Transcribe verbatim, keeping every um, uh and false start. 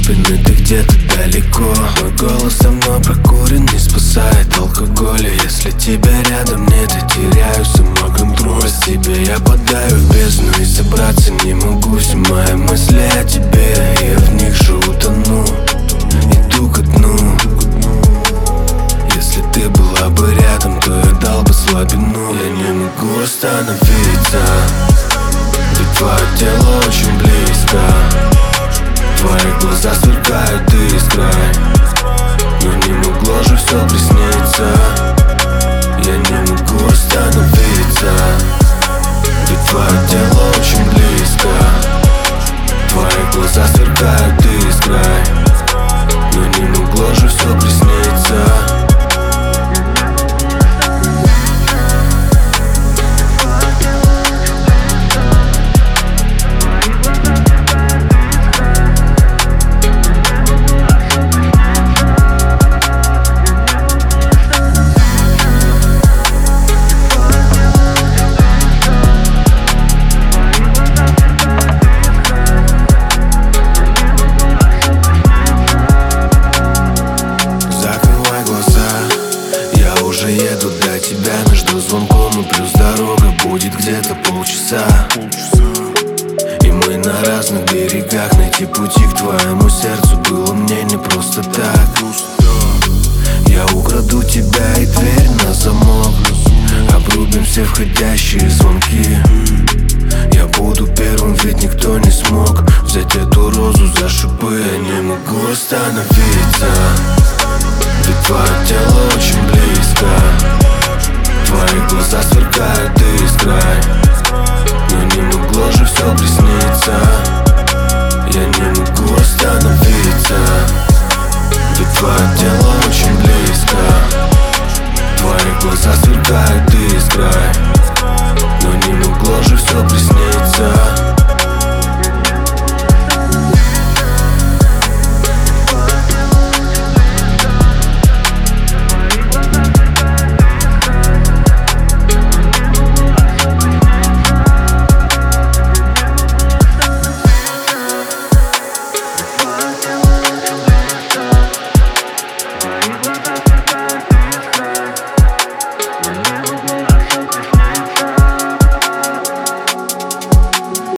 спины, ты где-то далеко. Мой голос давно прокурен, не спасает алкоголя. Если тебя рядом нет, я теряю самоконтроль. Без тебя я падаю в бездну и собраться не могу. Все мои мысли о тебе, я в них же утону, иду ко дну. Если ты была бы рядом, то я дал бы слабину. Я не могу остановиться, ведь твое тело очень близко. Твои глаза сверкают искрой, но не могло же все присниться. Я не могу остановиться, ведь твое тело очень близко. Твои глаза сверкают искрой, но не могло же все присниться. Еду до тебя между звонком и плюс дорога будет где-то полчаса. И мы на разных берегах, найти пути к твоему сердцу было мне не просто так. Я украду тебя и дверь на замок, обрубим все входящие звонки. Я буду первым, ведь никто не смог взять эту розу за шипы. Я не могу остановиться, ведь твое тело очень близко. Твои глаза сверкают искрой, но не могло же все присниться.